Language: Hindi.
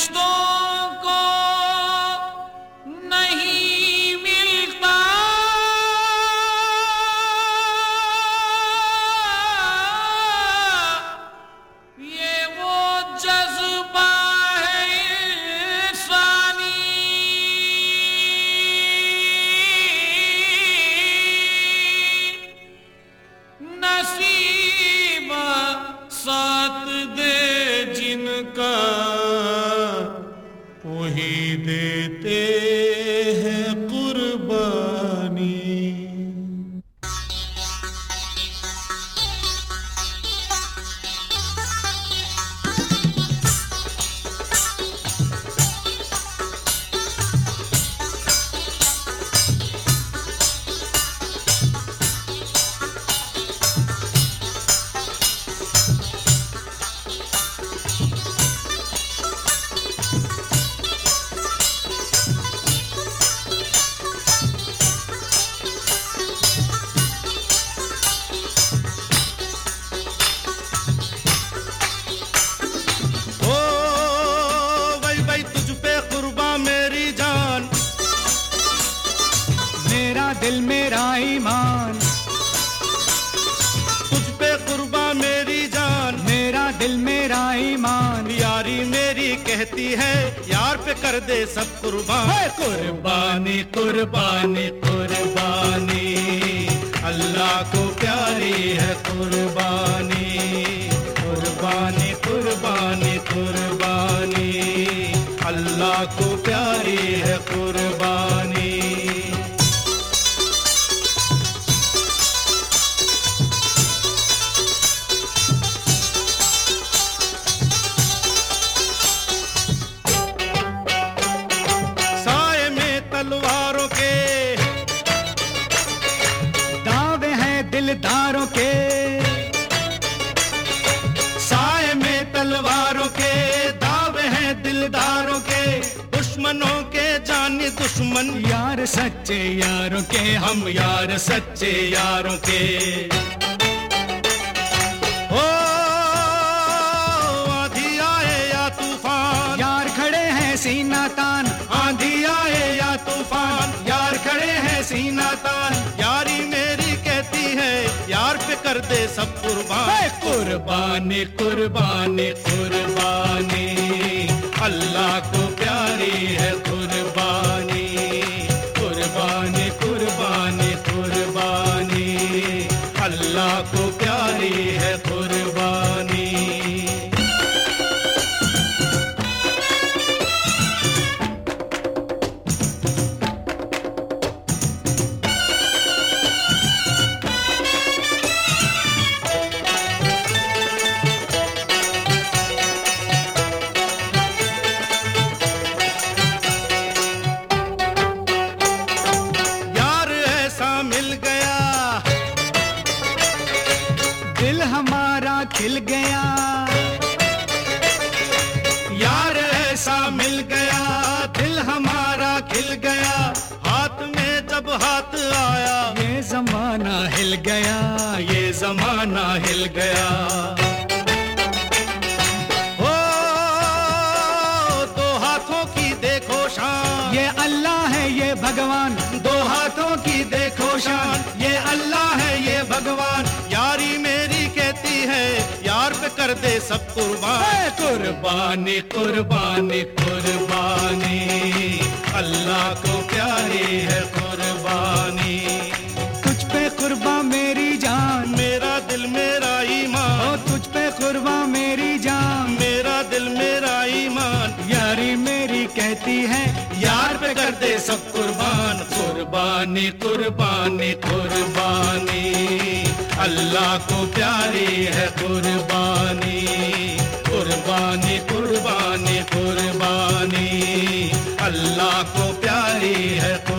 फरिश्तों को नहीं मिलता, ये वो जज्बा है इंसानी। नसीब साथ दे जिनका, वही देते हैं कुर्बानी। दिल मेरा ईमान, तुझ पे कुर्बा मेरी जान, मेरा दिल मेरा ईमान। यारी मेरी कहती है यार पे कर दे सब कुर्बान। कुर्बानी कुर्बानी कुर्बानी, अल्लाह को प्यारी है कुर्बानी। कुर्बानी कुर्बानी कुर्बानी, अल्लाह को प्यारी है कुर्बानी। तलवारों के दावे हैं दिलदारों के, साए में तलवारों के दावे हैं दिलदारों के। दुश्मनों के जानी दुश्मन यार सच्चे यारों के, हम यार सच्चे यारों के। ओ आंधी आए या तूफान, यार खड़े हैं सीना तान। आंधी आए या तूफान, यार खड़े हैं सीना तान। यारी मेरी कहती है यार पे कर दे सब कुर्बान। कुर्बानी कुर्बानी कुर्बानी, अल्लाह को प्यारी है कुर्बानी। कुर्बानी कुर्बानी कुर्बानी, अल्लाह को प्यारी है कुर्बानी। दिल हमारा खिल गया, यार ऐसा मिल गया। दिल हमारा खिल गया, हाथ में जब हाथ आया ये जमाना हिल गया, ये जमाना हिल गया। ओ दो हाथों की देखो शान, ये अल्लाह है ये भगवान। दो हाथों की देखो शान, ये अल्लाह है ये भगवान। यारी मेरी कहती है यार पे कर दे सब कुर्बान। कुर्बानी कुर्बानी कुर्बानी, अल्लाह को प्यारी है कुर्बानी। तुझ पे कुर्बा मेरी जान, मेरा दिल मेरा ईमान। ओ तुझ पे कुर्बा मेरी जान, मेरा दिल मेरा ईमान। यारी मेरी कहती है यार पे कर दे सब कुर्बान। कुर्बानी कुर्बानी कुर्बानी, अल्लाह को प्यारी है कुर्बानी। कुर्बानी कुर्बानी कुर्बानी, अल्लाह को प्यारी है कुर्बानी।